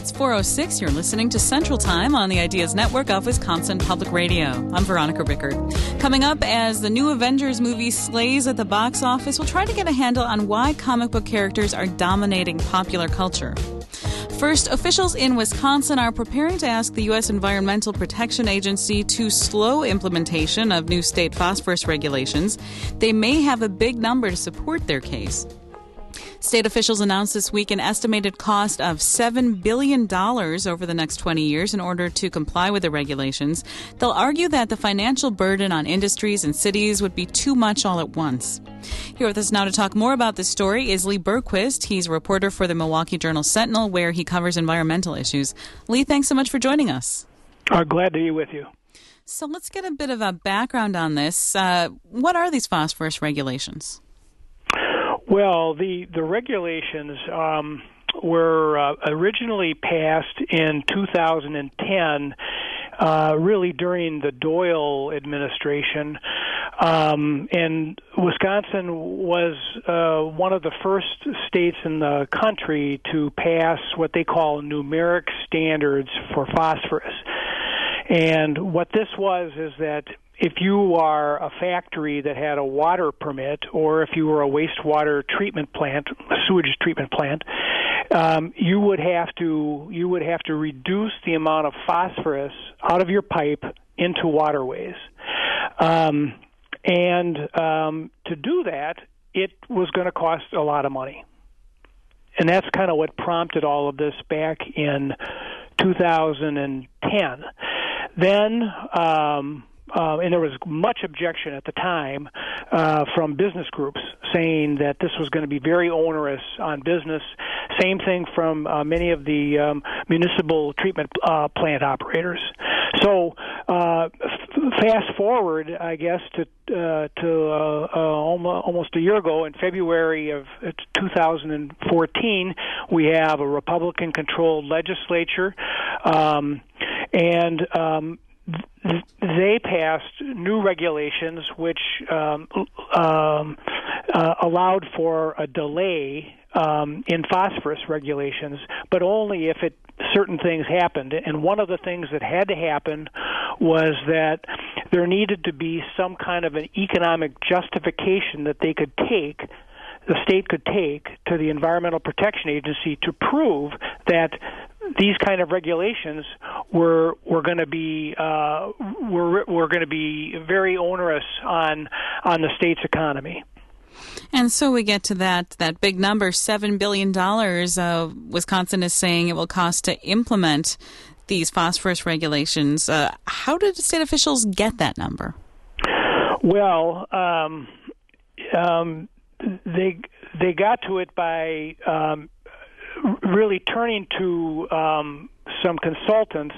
It's 4:06. You're listening to Central Time on the Ideas Network of Wisconsin Public Radio. I'm Veronica Rickard. Coming up, as the new Avengers movie slays at the box office, we'll try to get a handle on why comic book characters are dominating popular culture. First, officials in Wisconsin are preparing to ask the U.S. Environmental Protection Agency to slow implementation of new state phosphorus regulations. They may have a big number to support their case. State officials announced this week an estimated cost of $7 billion over the next 20 years in order to comply with the regulations. They'll argue that the financial burden on industries and cities would be too much all at once. Here with us now to talk more about this story is Lee Bergquist. He's a reporter for the Milwaukee Journal-Sentinel, where he covers environmental issues. Lee, thanks so much for joining us. Glad to be with you. So let's get a bit of a background on this. What are these phosphorus regulations? Well, the regulations were originally passed in 2010, really during the Doyle administration, and Wisconsin was one of the first states in the country to pass what they call numeric standards for phosphorus. And what this was is that if you are a factory that had a water permit, or if you were a wastewater treatment plant, a sewage treatment plant, you would have to reduce the amount of phosphorus out of your pipe into waterways, and to do that, it was going to cost a lot of money, and that's kind of what prompted all of this back in 2010. Then. And there was much objection at the time from business groups saying that this was going to be very onerous on business. Same thing from many of the municipal treatment plant operators. So fast forward, I guess, to almost a year ago, in February of 2014, we have a Republican-controlled legislature, and they passed new regulations which allowed for a delay in phosphorus regulations, but only if certain things happened. And one of the things that had to happen was that there needed to be some kind of an economic justification that the state could take to the Environmental Protection Agency to prove that these kind of regulations were going to be very onerous on the state's economy. And so we get to that big number, $7 billion. Wisconsin is saying it will cost to implement these phosphorus regulations. How did state officials get that number? Well, they got to it by really turning to some consultants,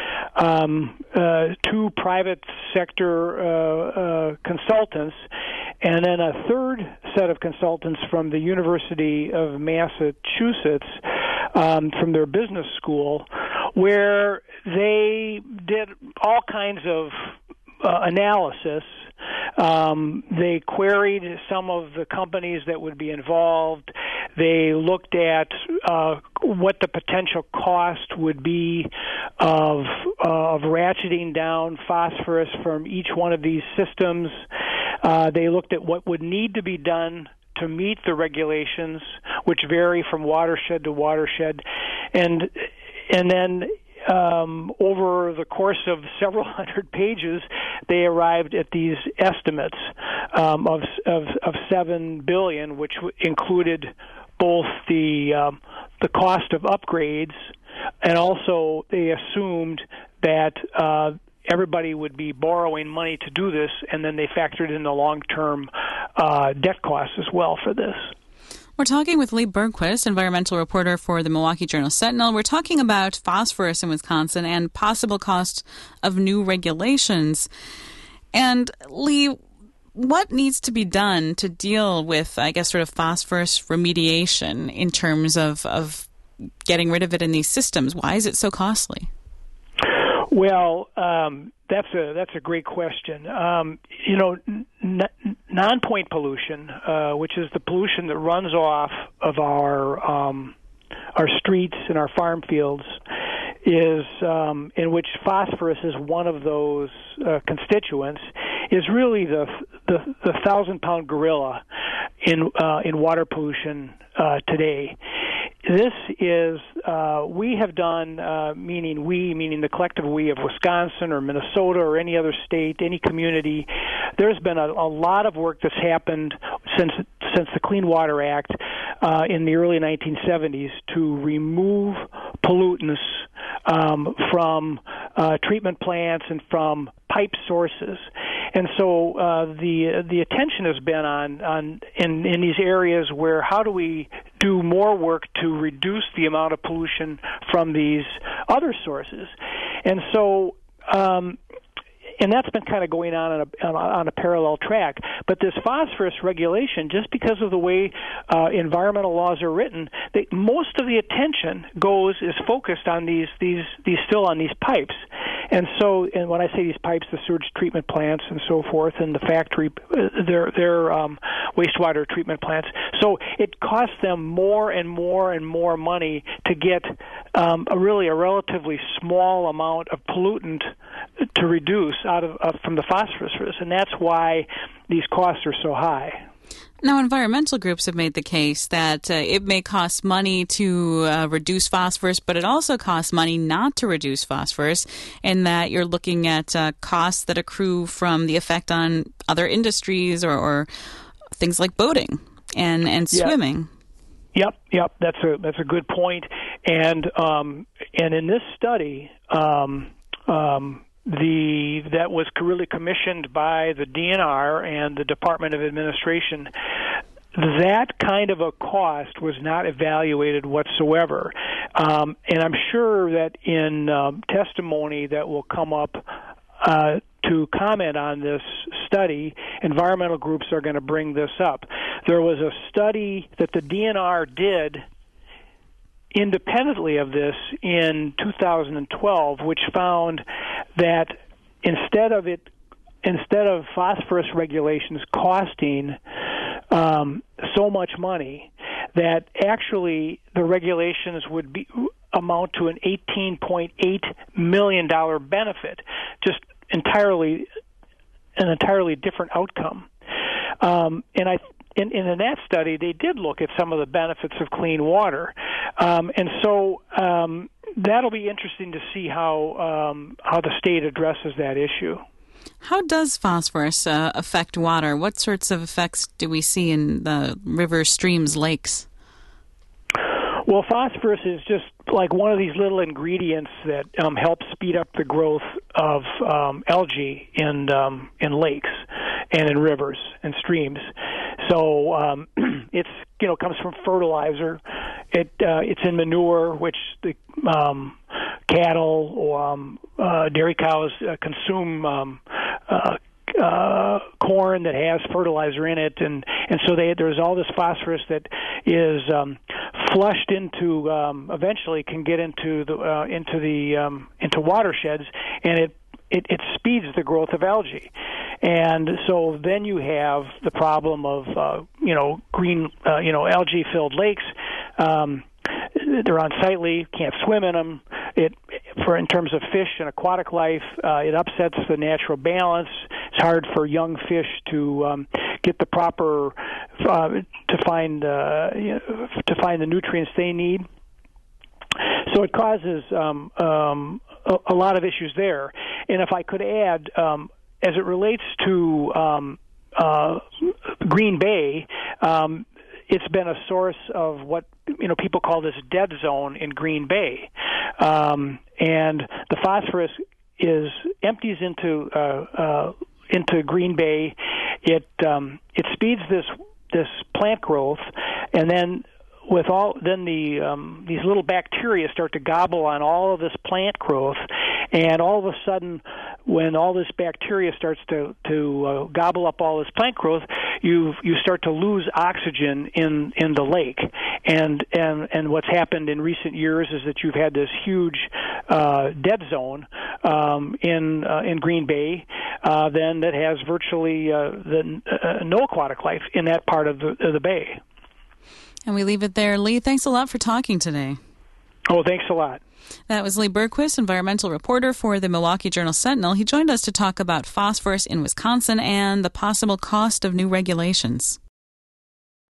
two private sector consultants, and then a third set of consultants from the University of Massachusetts, from their business school, where they did all kinds of analysis. They queried some of the companies that would be involved. They looked at what the potential cost would be of ratcheting down phosphorus from each one of these systems. They looked at what would need to be done to meet the regulations, which vary from watershed to watershed, and then over the course of several hundred pages, they arrived at these estimates of $7 billion, which included both the cost of upgrades, and also they assumed that everybody would be borrowing money to do this, and then they factored in the long-term debt costs as well for this. We're talking with Lee Bergquist, environmental reporter for the Milwaukee Journal-Sentinel. We're talking about phosphorus in Wisconsin and possible cost of new regulations. And Lee, what needs to be done to deal with, I guess, sort of phosphorus remediation in terms of getting rid of it in these systems? Why is it so costly? Well, that's a great question. Non-point pollution, which is the pollution that runs off of our streets and our farm fields, in which phosphorus is one of those constituents, is really the 1,000-pound gorilla in water pollution today. This is we have done, meaning the collective we of Wisconsin or Minnesota or any other state, any community. There's been a lot of work that's happened since the Clean Water Act in the early 1970s to remove pollutants from treatment plants and from pipe sources. And so the attention has been on in these areas where how do we do more work to reduce the amount of pollution from these other sources. And so and that's been kind of going on a parallel track. But this phosphorus regulation, just because of the way environmental laws are written, most of the attention is focused on these pipes. And so, and when I say these pipes, the sewage treatment plants and so forth, and the factory, their wastewater treatment plants. So it costs them more and more and more money to get a relatively small amount of pollutant to reduce from the phosphorus, and that's why these costs are so high. Now, environmental groups have made the case that it may cost money to reduce phosphorus, but it also costs money not to reduce phosphorus, and that you're looking at costs that accrue from the effect on other industries or things like boating and swimming. Yep. That's a good point. And in this study, that was really commissioned by the DNR and the Department of Administration. That kind of a cost was not evaluated whatsoever. And I'm sure that in testimony that will come up to comment on this study, environmental groups are going to bring this up. There was a study that the DNR did independently of this in 2012, which found that instead of phosphorus regulations costing so much money, that actually the regulations would amount to an $18.8 million benefit, just an entirely different outcome. And in that study, they did look at some of the benefits of clean water, and so that'll be interesting to see how the state addresses that issue. How does phosphorus affect water? What sorts of effects do we see in the rivers, streams, lakes? Well, phosphorus is just like one of these little ingredients that help speed up the growth of algae in lakes and in rivers and streams. So it's comes from fertilizer. It's in manure, which the cattle or dairy cows consume. Corn that has fertilizer in it, and so there's all this phosphorus that is flushed into eventually can get into watersheds, and it speeds the growth of algae. And so then you have the problem of green algae-filled lakes. They're unsightly, can't swim in them. In terms of fish and aquatic life, it upsets the natural balance. It's hard for young fish to get the proper to find the nutrients they need. So it causes a lot of issues there. And if I could add, as it relates to Green Bay, it's been a source of what people call this dead zone in Green Bay, and the phosphorus empties into Green Bay. It speeds this plant growth, and then these little bacteria start to gobble on all of this plant growth, and all of a sudden, when all this bacteria starts to gobble up all this plant growth, you start to lose oxygen in the lake, and what's happened in recent years is that you've had this huge dead zone in Green Bay, then that has virtually no aquatic life in that part of the bay. And we leave it there. Lee, thanks a lot for talking today. Oh, thanks a lot. That was Lee Bergquist, environmental reporter for the Milwaukee Journal-Sentinel. He joined us to talk about phosphorus in Wisconsin and the possible cost of new regulations.